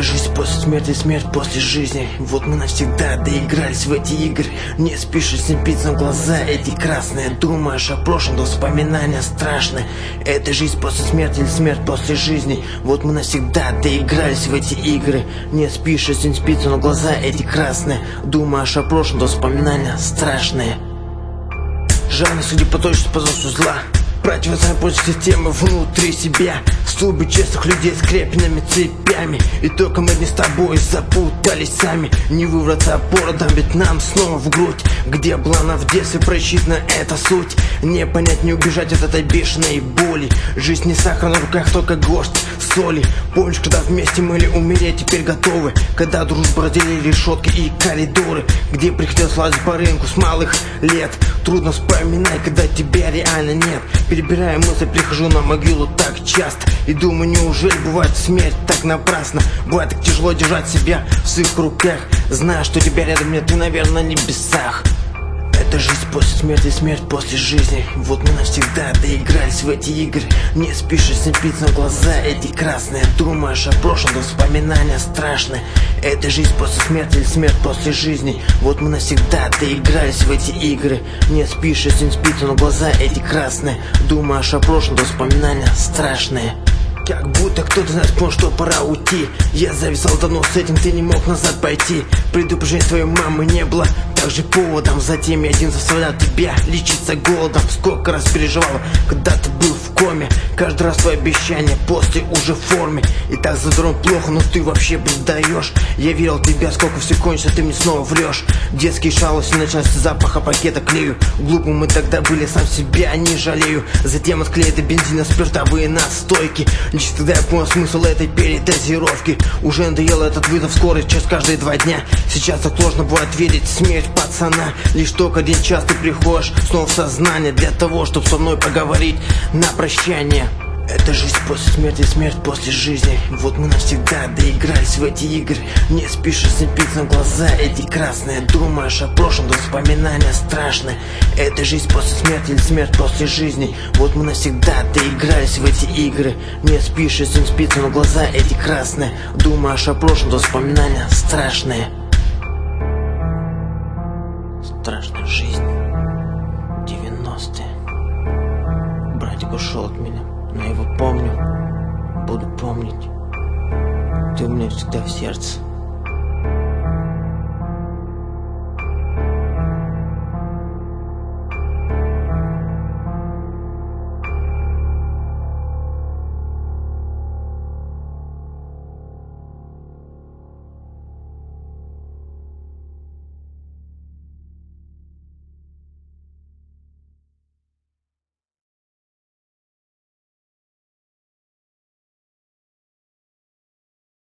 Это жизнь после смерти, смерть после жизни. Вот мы навсегда доигрались в эти игры. Не спишь, слепиться в глаза эти красные. Думаешь о прошлом, да вспоминания страшные. Это жизнь после смерти или смерть после жизни. Вот мы навсегда доигрались в эти игры. Не спишь, не спится, но глаза эти красные. Думаешь о прошлом, да вспоминания страшные. Жадно судьи по точности по зову зла. Противостоять против системы внутри себя. Столбы честных людей с крепленными цепями. И только мы не с тобой запутались сами. Не выбраться породом, ведь нам снова в грудь. Где была она в детстве, просчитана эта суть. Не понять, не убежать от этой бешеной боли. Жизнь не сахар на руках, только горсть соли. Помнишь, когда вместе мы ли умереть теперь готовы? Когда дружбу разделили решетки и коридоры. Где приходилось лазить по рынку с малых лет. Трудно вспоминать, когда тебя реально нет. Перебирая мысли, прихожу на могилу так часто. И думаю, неужели бывает смерть так напрасно? Бывает так тяжело держать себя в своих руках, зная, что тебя рядом нет, ты, наверное, на небесах. Это жизнь после смерти, смерть после жизни. Вот мы навсегда доигрались в эти игры. Не спишь, слепиться на глаза эти красные. Думаешь о прошлом, да вспоминания страшные. Это жизнь после смерти или смерть после жизни. Вот мы навсегда доигрались в эти игры. Не спишь, не спится, но глаза эти красные. Думаешь о прошлом, да вспоминания страшные. Как будто кто-то знает, понял, что пора уйти. Я зависал давно с этим, ты не мог назад пойти. Предупреждение твоей мамы не было также поводом. Затем я один заставлял тебя лечиться голодом. Сколько раз переживал, когда ты был в коме. Каждый раз твои обещания после уже в форме. И так за здоровьем плохо, но ты вообще предаешь. Я верил в тебя, сколько все кончится, ты мне снова врешь. Детские шалости, начался запаха пакета клею. Глупым мы тогда были, сам себя не жалею. Затем от клея до бензина спиртовые настойки. Лишь тогда я понял смысл этой передозировки. Уже надоел этот вызов, скорость час каждые 2 дня. Сейчас так сложно бывает верить в смерть пацана. Лишь только 1 час ты приходишь снова в сознание для того, чтобы со мной поговорить на прощание. Это жизнь после смерти, смерть после жизни. Вот мы навсегда доигрались в эти игры. Не спишь, слепиться на глаза эти красные. Думаешь о прошлом, да вспоминания страшные. Это жизнь после смерти или смерть после жизни. Вот мы навсегда доигрались в эти игры. Не спишь, не спится, но глаза эти красные. Думаешь о прошлом, да вспоминания страшные. Страшная жизнь. 90-е. Братик ушел от меня, но я его помню, буду помнить. Ты у меня всегда в сердце.